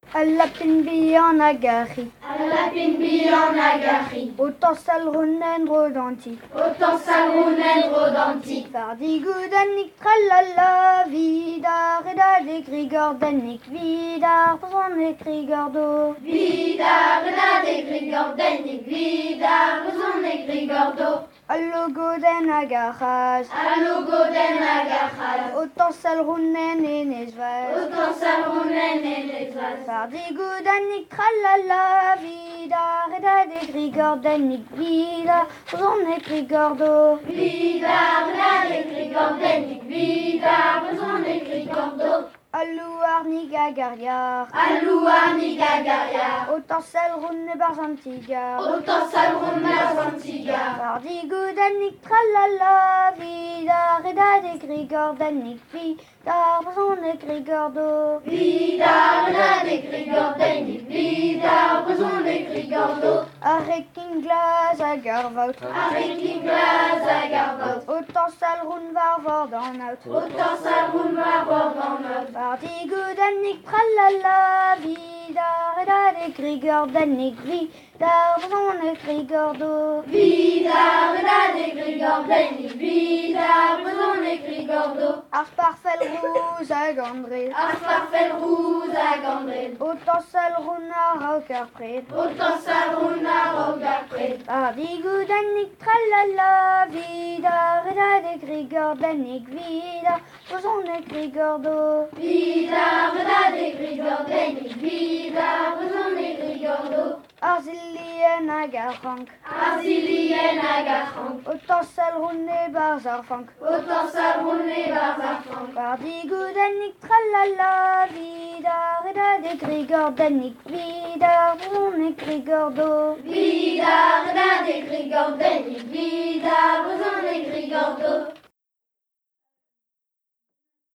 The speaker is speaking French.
Allapin bihan agari. Allapin bihan agari. Autant salrounen rodanti. Autant salrounen rodanti. Fardigoudanik tralala. Vidar eda de grigordanik. Vidar son de grigordo. Vidar eda de grigordanik. Vidar son de grigordo. Allo goden agarras. Allo goden agarras. Autant salrounen enesvas. Autant salrounen enesvas. Fardigoudanik tralala. Vidar eda de grigordanik. Vidar son de grigordo. Vidar eda de grigordanik. Vidar son de grigordo. Allouar ni gagariar. Allouar ni gagariar. Autant salroun barzantigar. Autant salroun barzantigar. Fardigoudanik tralala. Vidar eda de grigordanik. Vidar son de grigordo. Vidar eda de grigordanik. Vidar son de grigordo. Arekin glas agarvout. Arekin glas agarvout. Autant salroun varvor dan out. Autant salroun varvor dan out. Fardigoudanik tralala. Vidar eda de grigordanik. Vidar son de grigordo. Vidar eda de grigordanik. Vidar son de grigordo. Ars parfel rouge à gandril. Ars parfel rouge à gandril. Autant salroun a rocker pred. Autant salroun a rocker pred. Fardigoudanik tralala. Vidar eda de grigordanik. Vidar son de grigordo. Vidar eda de grigordanik. Vidar son de grigordo. Arzilien agarfank. Arzilien agarfank. Autant salroun e barzarfank. Autant salroun e barzarfank. Fardigoudanik tralala. Vidar eda de grigordanik. Vidar son de grigordo. Vidar eda de grigordanik.